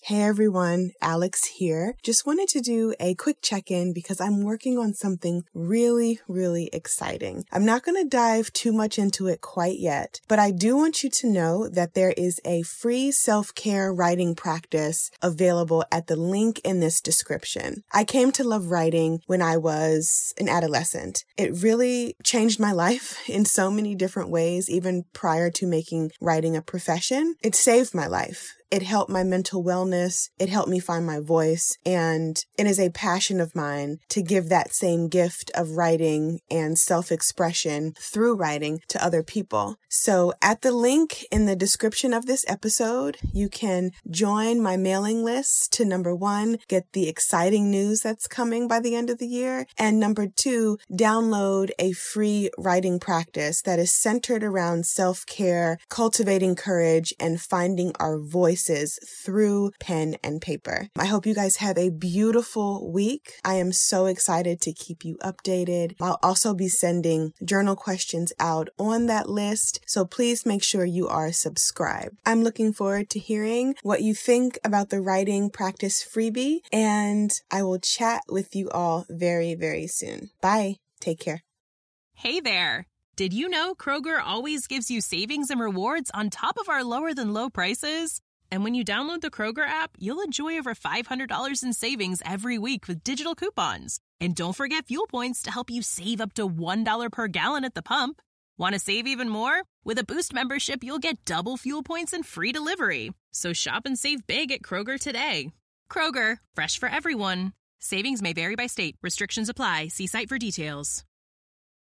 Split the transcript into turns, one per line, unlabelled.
Hey everyone, Alex here. Just wanted to do a quick check-in because I'm working on something really exciting. I'm not going to dive too much into it quite yet, but I do want you to know that there is a free self-care writing practice available at the link in this description. I came to love writing when I was an adolescent. It really changed my life in so many different ways, even prior to making writing a profession. It saved my life. It helped my mental wellness. It helped me find my voice. And it is a passion of mine to give that same gift of writing and self-expression through writing to other people. So at the link in the description of this episode, you can join my mailing list to number 1, get the exciting news that's coming by the end of the year. And number 2, download a free writing practice that is centered around self-care, cultivating courage, and finding our voice through pen and paper. I hope you guys have a beautiful week. I am so excited to keep you updated. I'll also be sending journal questions out on that list, so please make sure you are subscribed. I'm looking forward to hearing what you think about the writing practice freebie, and I will chat with you all very soon. Bye. Take care.
Hey there. Did you know Kroger always gives you savings and rewards on top of our lower than low prices? And when you download the Kroger app, you'll enjoy over $500 in savings every week with digital coupons. And don't forget fuel points to help you save up to $1 per gallon at the pump. Want to save even more? With a Boost membership, you'll get double fuel points and free delivery. So shop and save big at Kroger today. Kroger, fresh for everyone. Savings may vary by state. Restrictions apply. See site for details.